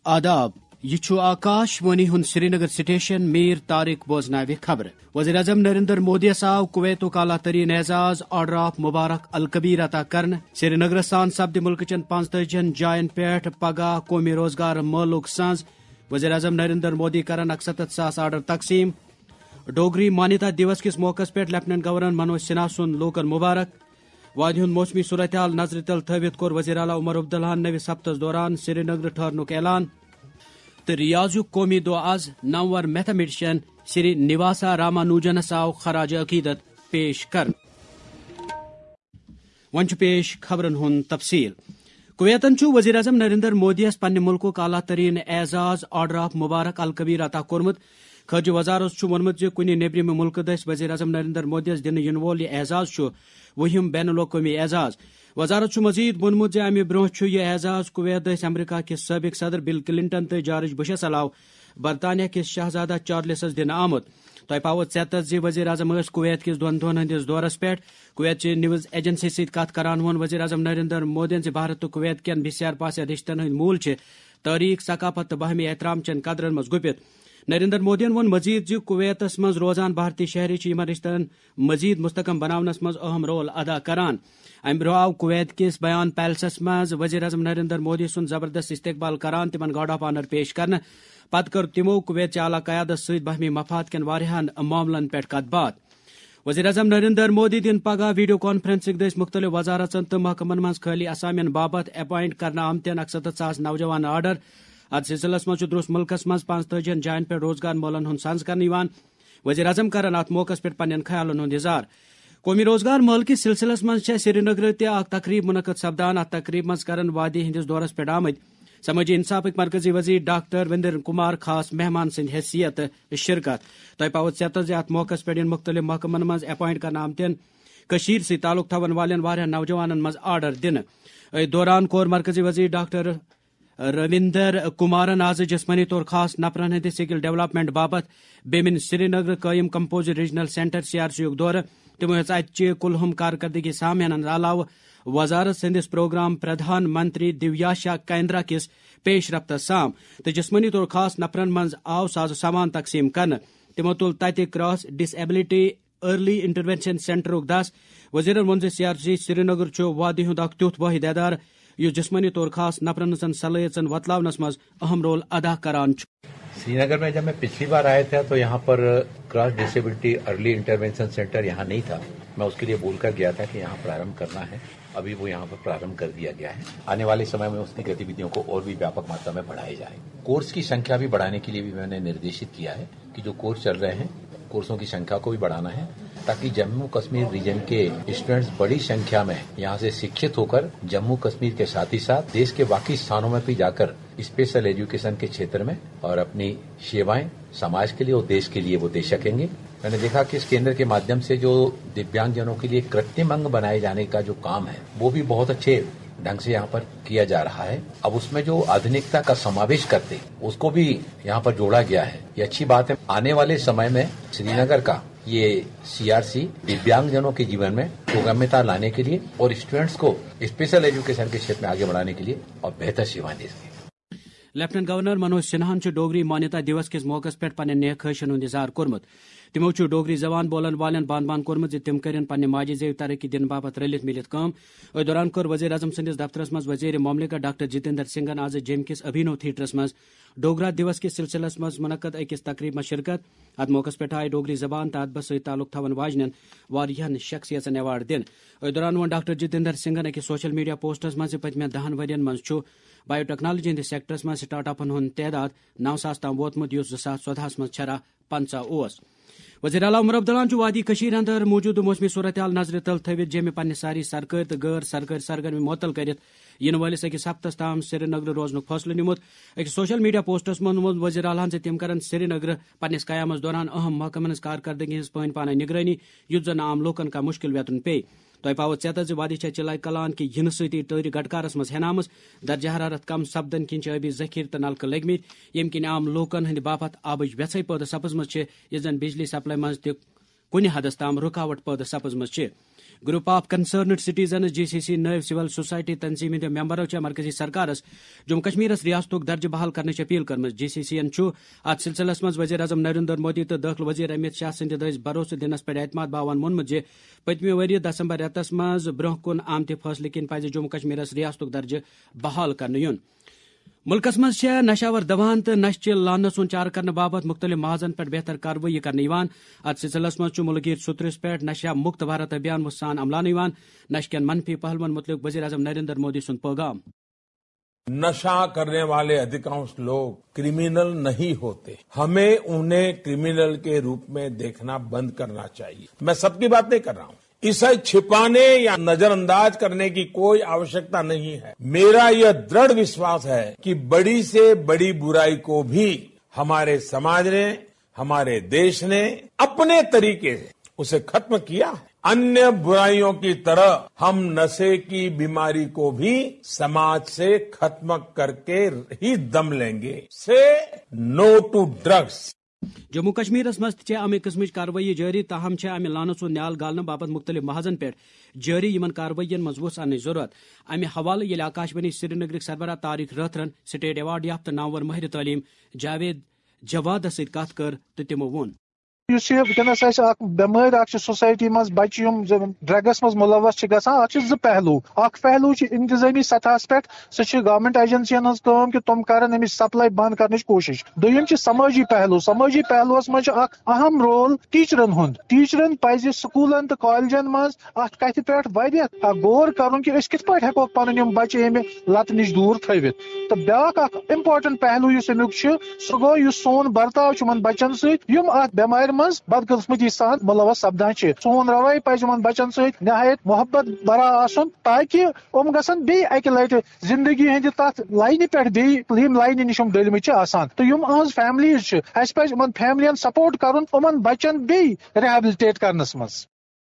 آداب یہ آکاشوانی ہند سری نگر سٹیشن میر طارق بوزناوِ خبر وزیر اعظم نریندر مودی آو کویتک اعلیٰ ترین اعزاز آرڈر آف مبارک الکبیر عطا کرنے سری نگر سان سپد ملک چین 45 جائن پہ پگہ قومی روزگار ملک سنز وزیر اعظم نریندر مودی کرن 71,000 آرڈر تقسیم ڈوگری مانیتا دیوس کس موقع پہ لیفٹنٹ گورنر منوج سنہا سن لوکن مبارک وادی ہند موسمی صورتحال نظر تل تھوت کور وزیر اعلیٰ عمر عبداللہن نوِ ہفتس دوران سری نگر ٹھہرنک اعلان تو ریاضیک قومی دہ آز نمور میتھمیٹیشین سری نواسا رامانوجنس آو خراج عقیدت پیش کر ون پیش خبرن ہند تفصیل کویتن وزیر اعظم نریندر مودی یس پنہ ملک اعلیٰ ترین اعزاز آرڈر آف مبارک الکبیر عطا کورمت خارجہ وزارت وونمت کن نیبرم ملک دس وزیر اعظم نریندر مودی یس دن ین وول یہ اعزاز وہم بین الاقوامی اعزاز وزارت وزید وونمت امہ برہ یہ اعزاز کویت دس امریکہ کس سابق صدر بل کلنٹن تو جارج بشس علاوہ برطانیہ کس شہزادہ چارلسس دن آمت تہ پاو ژیتس وزیر اعظم کویت کس دون دہن ہندس دورس پہ کویت چہ نیوز ایجنسی ست کت کران وون وزیر اعظم نریندر مودی بھارت تو کویت کین بسیار پاسے رشتن ہند مول تاریخ ثقافت تو باہمی احترام چین قدرن مز گپت نریندر مودین وون مزید کویتس مز روزان بھارتی شہری یمن رشتن مزید مستحکم بناونس مز اہم رول ادا کران ام برہ آو کویت کس بیان پیلسس مز وزیر اعظم نریندر مودی سن زبردست استقبال کران تمن گارڈ آف آنر پیش کرنے پتہ کر تمو کویت اعلیٰ قیادت ست باہمی مفاد کن واریاہن معاملن پہ کت بات وزیر اعظم نریندر مودی دن پگہ ویڈیو کانفرنسنگ دس مختلف وزارتن تو محکمن مز خالی اسامین بابت اپوائنٹ کرنے آمتین 61,000 نوجوان آرڈر ات سلسلس مز درست ملکس مز 45 جائن پہ روزگار مولن ہند سنز کرنے وزیر اعظم کرن ات موقع پہ پنن خیالن ہند اظہار قومی روزگار مل کس سلسلس مز سری نگر تک تقریب منعقد سپدان ات تقریب مز کرن وادی ہندس دورس پہ آمت سماجی انصاف مرکزی وزیر ڈاکٹر وریندر کمار خاص مہمان سند حیثیت شرکت تہ پاوت ژیتس ات موقع پہ مختلف محکمن مز اپوائنٹ کرنے آمتین ست تعلق تھون والن واریاہ نوجوانن مز آرڈر دن دوران کور مرکزی وزیر ڈاکٹر رویندر کمارن آز جسمانی طور خاص نفرن ہند سکل ڈیولپمنٹ باپت بیمن سری نگر قائم کمپوزٹ ریجنل سینٹر CRC دور تمو ہز اتچہ کلہم کارکردگی سامعین علاوہ وزارت سندس پروگرام پردھان منتری دیویاشا کیندرا کس پیش رفت سام تو جسمانی طور خاص نفرن مز آو ساز سامان تقسیم کرنے تمو تل تت cross disability early intervention centre دس وزیرن وون CRC سری نگر وادی ہند اخ تیوت واحد ادارہ اس جسمانی طور خاص نفرن سن صلاحیتن وتلاونس مز اہم رول ادا کران سری نگر میں جب میں پچھلی بار آیا تھا تو یہاں پر cross disability early intervention centre یہاں نہیں تھا. میں اس کے لیے بول کر گیا تھا کہ یہاں پرارمبھ کرنا ہے. ابھی وہ یہاں پر پرارمبھ کر دیا گیا ہے. آنے والے سمے میں اس کی گتیویدھیوں کو اور بھی ویاپک ماترا میں بڑھایا جائے. کورس کی سنکھیا بھی بڑھانے کے لیے بھی میں نے نردیشت کیا ہے کہ جو کورس چل رہے ہیں کورسوں کی سنکھیا کو بھی بڑھانا ہے تاکہ جموں کشمیر ریجن کے اسٹوڈینٹس بڑی سنکھیا میں یہاں سے شکھت ہو کر جموں کشمیر کے ساتھ ہی ساتھ دیش کے باقی ستھانوں میں بھی جا کر اسپیشل ایجوکیشن کے چھیتر میں اور اپنی سیوائیں سماج کے لیے اور دیش کے لیے وہ دے سکیں گے. میں نے دیکھا کہ اس کیندر کے مادھیم سے جو دیویانگ جنوں کے لیے کرتم انگ بنائے جانے کا جو کام ہے وہ بھی بہت اچھے ڈھنگ سے یہاں پر کیا جا رہا ہے. اب اس میں جو آدھنکتا کا سماویش کرتے اس کو بھی یہاں پر جوڑا گیا ہے. یہ اچھی بات ہے. آنے والے سمے میں سری نگر کا یہ CRC دیویانگ جنوں کے جیون میں سگمتا لانے کے لیے اور اسٹوڈینٹس کو اسپیشل ایجوکیشن کے چھیتر میں آگے بڑھانے کے لیے اور بہتر سیوائیں دے سکیں. لیفٹنٹ گورنر منوج سنہا ڈوگری مانیتا دیوس کس موقع پہ پنن نیک خواہشن ہند اظہار کورمت. تمو ڈوگری زبان بولن والن بان بان کورمت تم کرن پنہ ماجہ زیو ترقی دن باپت رلت ملت کام. اس دوران کور وزیر اعظم سندس دفترس مز وزیر مملکت ڈاکٹر جتیندر سنگھن آز جیم کس ابھینو تھیٹرس مز ڈوگرا دیوس کس سلسلس مز منعقد اکس تقریب میں شرکت. ات موقع پہ آئی ڈوگری زبان تو ادبس ست تعلق تھون واجنین واریاہن شخصیتن ایوارڈ دن. اس دوران وون ڈاکٹر جتیندر سنگھن اکس سوشل میڈیا پوسٹس مز پتمین 10 ورین مز بایو ٹیکنالوجی ہند سیکٹرس مز سٹارٹ اپن ہند تعداد 9,000 تام ووتمت اس 2014 مز چھرا 50 وزیر اعلیٰ عمر عبداللہ وادی کشیر اندر موجود موسمی صورتحال نظر تل تھوت جیمہ پنہ ساری سرکاری تو غیر سرکاری سرگرمی معطل کرت ین ولس اکس ہفتس تام سری نگر روزن فیصلہ نمت. اکس سوشل میڈیا پوسٹس من وزیر اعلیٰ تم کرن سری نگر پنس قیامس دوران اہم محکمن ہز کارکردگی ہز پان پانے نگرانی یت زن عام لوکن کا مشکل ویتن پے. تہ پاوت ژیتس وادی چلائی کلان کہ ین ستی ٹٲرِ گٹکارس مز ہینامس درجہ حرارت کم سپدن کن آبی ذخیر تو نلکہ لگمت یم کن عام لوکن ہند باپت آبچ ویژے پٲدٕ سپزمژ اس زن بجلی سپلائی مز تہ کُنہِ حدس تام رکاوٹ پٲدٕ سپزمژ. Group of concerned citizens GCC نائب سول سوسائٹی تنظیم ہند ممبرو مرکزی سرکارس جموں کشمیرس ریاستک درجہ بحال کرنے اپیل کرم. GCC ات سلسلس مز وزیر اعظم نریندر مودی تو داخل وزیر امت شاہ سند دس بھروسہ دنس پہ اعتماد باون وونمت زِ پتمہ ؤریہ دسمبر رٮ۪تس مز برونٛہہ کُن آمتہ فٲصلہٕ کِنۍ پزِ جموں کشمیرس ریاستک درجہ بحال کرنہٕ یُن. ملکس مز نشاور دوان تو نشہ لانس سن چارہ کرنے باپت مختلف محاذن پہ بہتر کاروٲیی کرنے ات سلسلس مز ملک گیر سترس پہ نشہ مکت بھارت ابھیان سان عملانہ نشہ کین منفی پہلوان متعلق وزیر اعظم نریندر مودی سن پیغام. نشہ کرنے والے ادھکانش لوگ کرمنل نہیں ہوتے. ہمیں انہیں کرمنل کے روپ میں دیکھنا بند کرنا چاہیے. میں سب کی بات نہیں کر رہا ہوں. اسے چھپانے یا نظر انداز کرنے کی کوئی آوشکتا نہیں ہے. میرا یہ دृڑھ وشواس ہے کہ بڑی سے بڑی برائی کو بھی ہمارے سماج نے، ہمارے دیش نے اپنے طریقے سے اسے ختم کیا ہے. انیہ برائیوں کی طرح ہم نشے کی بیماری کو بھی سماج سے ختم کر کے ہی دم لیں گے. Say no to drugs. Jammu کشمیرس مز امہ قسم کاروٲیی جاری، تاہم امہ لانہ سن نیال گالنہ باپت مختلف محاذن پہ جاری یمن کاروٲیین مز وس انچ ضرورت. امہ حوالہ یل آکاشوانی سری نگرک سربراہ طارق راتھرن سٹیٹ ایوارڈ یافتہ نامور ماہر تعلیم جاوید جوادس ست کت کر تو تمو وون اس ونکس بمر سوسائٹی مز بچہ ڈرگس مز ملوث گھان ات پہلو. اخ پہلو انتظامی سطح پہ سہ گورنمنٹ ایجنسین ہز کہ تم کرن امچ سپلائی بند کرنے کوشش. دویم سماجی پہلو. سماجی پہلوس مز اہم رول ٹیچرن ہند. ٹیچرن پزِ سکولن تو کالجن مز ات کتھ پہ غور کرن کہ کت پہ ہیکو پن بچہ امہ لت نش دور تھوت. تو بیاکھ اخ امپارٹنٹ پہلو اس امیک سہ گو اس سون برتاؤ بچن ستم ات بیمار بدقسمتی سان ملوث سپدان. سون روی پزِ بچن ست نہایت محبت برا آسن تاکہ گھن بی اکہ لٹہ زندگی ہند تر لائنہ پہ یم لائنہ نش ڈلمت آسان. تو یم اہز فیملیز اس پہ فیملین سپورٹ کرن بچن بی ریہیبلٹیٹ کرنس مز.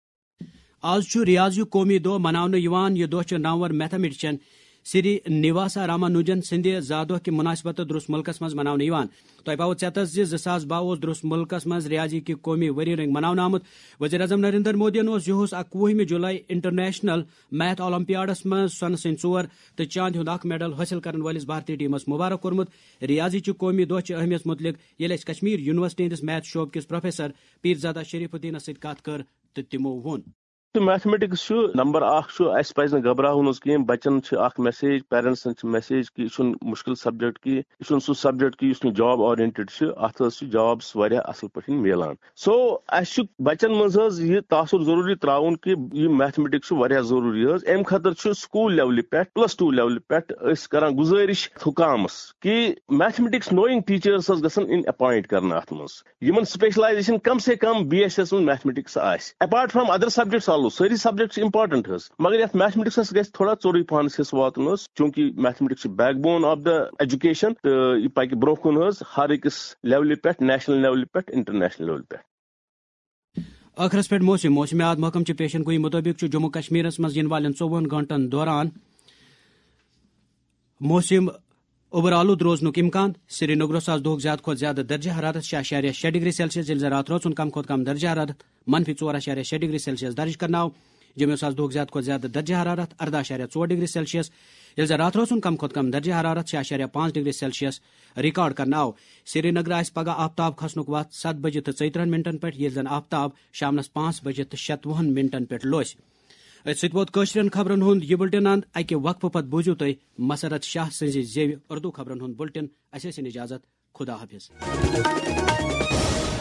آج ریاضی قومی دہ مناونہ یہ دہ نامور میتھمیٹیشین سری نواسا رامانوجن سند زادہ کہ مناسبت درست ملکس مز مناونہ. تہ پاو ژیتس 2022 درست ملکس مز ریاضی کی قومی وری رنگ مناونہ آمت. وزیر اعظم نریندر مودین یہس 21 جولائی انٹرنیشنل میتھ اولمپیاڈس مز سونہ سند 4 تو چاند ہند اخ میڈل حاصل کرن والس بھارتی ٹیمس مبارک کورمت. ریاضی چہ قومی دہ چہ اہمیت متعلق یل اس کشمیر یونیورسٹی ہندس میتھ شعبہ کس پروفیسر پیرزادہ شریف الدین ست کت کر تو تمو وون میتھمیٹکس نمبر اخ اس پہ گھبراہن کی بچن میسیج پیرنٹسن میسیج کہ یہ مشکل سبجیکٹ کی یہ سہ سبجیکٹ کی جاب اورینٹڈ ات جابس اصل پہ ملان. سو اس بچن مز یہ تاثر ضروری تراؤن کہ یہ میتھمیٹکس ضروری ام خاطر سکول لیولہ پہ +2 لیولہ پہ کران گزارش حکامس کہ میتھمیٹکس نوئنگ ٹیچرس گھن اپوائنٹ کرنا ات من سپیشلائزیشن کم سے کم BSS mathematics apart from other subjects ساری سبجیکٹس امپارٹنٹ مگر یہ میتھمیٹکس گھس تھوڑا ژوٚرُے پہن حصہ واتن چونکہ mathematics backbone of the education تو یہ پکہ برونٛہہ کن ہر أکس لیولہ پہ نیشنل لیولہ پہ انٹرنیشنل لیولہ پہ. ٲخرس پہ موسمیات محکم چہ پیشن گوئی مطابق جموں کشمیرس مز ین والن 24 گھنٹن دوران موسم اوبر آلود روزنک امکان. سری نگرس آز دہک زیادہ کھت زیادہ درجہ حرارت 6.6 ڈگری سیلسیس یل رات روزن کم کھت کم درجہ حرارت -4.6 ڈگری سیلسیس درج کرنا. جموں آز دہک زیادہ کھت زیادہ درجہ حرارت 18.4 ڈگری سیلسیس یل رات روزن کم کھت کم درجہ حرارت 6.5 ڈگری سیلسیس ریکارڈ کرنا. سری نگر آس پگہ آفتاب کھسنک وقت 7 بجے تو 34 منٹن پہ یل زن آفتاب شامنس 5 بجے تو 56 منٹن پہ لوس. ست ووت کٲشرین خبرن ہند یہ بلٹن اند اکہ وقفہ پتہ بوزیو تھی مسرت شاہ سز زیو اردو خبرن ہند بلٹن. اس اجازت. خدا حافظ.